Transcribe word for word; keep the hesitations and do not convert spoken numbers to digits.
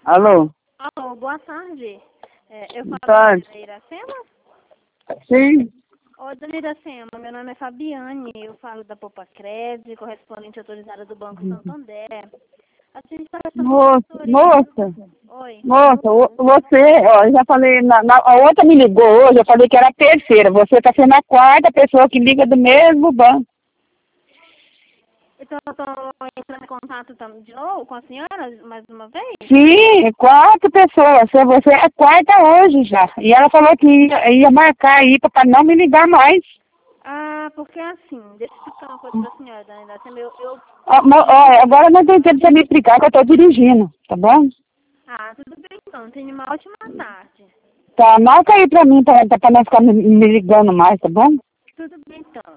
Alô? Alô, boa tarde. É, eu falo Boa tarde. da Iracema? Sim. Oi, dona Iracema, meu nome é Fabiane, eu falo da Poupa Crédito, correspondente autorizada do Banco Santander. A gente está Moça, moça, Oi. moça, o- você, ó, eu já falei, na, na- a outra me ligou hoje, eu falei que era a terceira, você está sendo a quarta pessoa que liga do mesmo banco. Então eu estou entrando em contato tam- de novo com a senhora, mais uma vez? Sim, quatro pessoas, você você é a quarta hoje já. E ela falou que ia, ia marcar aí para não me ligar mais. Ah, porque assim, deixa eu explicar uma coisa para a senhora, dona Iracema, eu... eu... Ó, mo- ó, agora não tem tempo para me explicar que eu estou dirigindo, tá bom? Ah, tudo bem então, tenha uma ótima tarde. Tá, marca aí para mim, para não ficar me, me ligando mais, tá bom? Tudo bem então.